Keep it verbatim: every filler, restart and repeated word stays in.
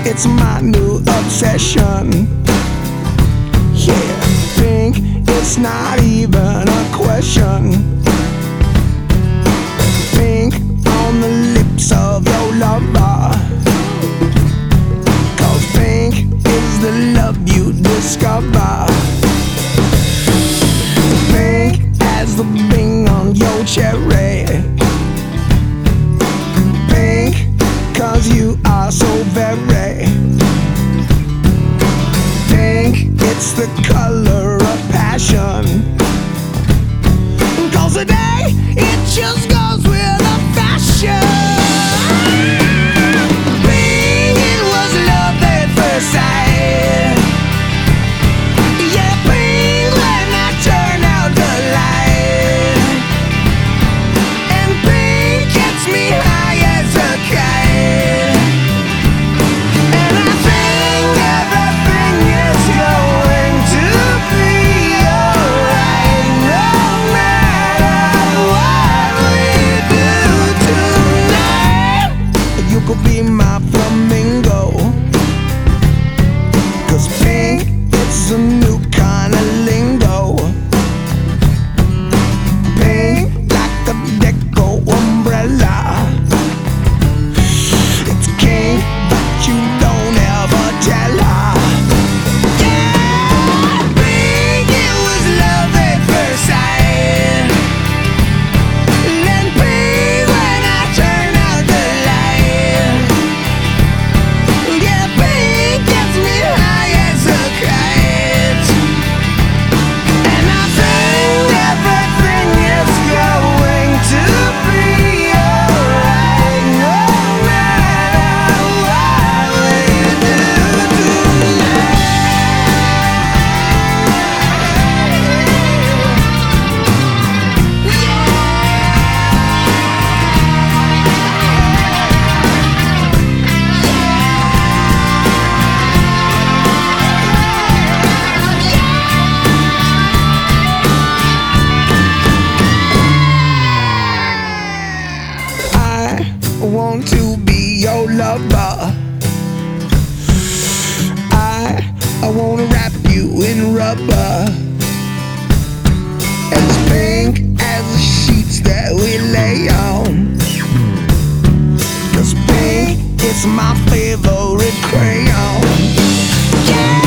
it's my new obsession. Yeah, pink, it's not even a question. Pink on the lips of your lover, 'cause pink is the love you discover. Pink as the bing on your cherry. Pink, 'cause you are so very pink, it's the color of passion. 'Cause today, it just goes with the fashion. Pink, it was love at first sight. Yeah, pink when I turn out the light. And pink gets me high as a kite. And I think everything is going to be alright, no matter what we do tonight. You could be my flamingo, 'cause pink, it's a new kind of lingo. Pink like a deco umbrella. It's king, but you don't ever tell her. Yeah, pink, it was love at first sight. And pink when I turn out the light. Yeah, pink gets me high as a kite. And I think everything is going to be alright, no matter what we do tonight. I want to be your lover. I I wanna wrap you in rubber, as pink as the sheets that we lay on. 'Cause pink is my favorite crayon. Yeah.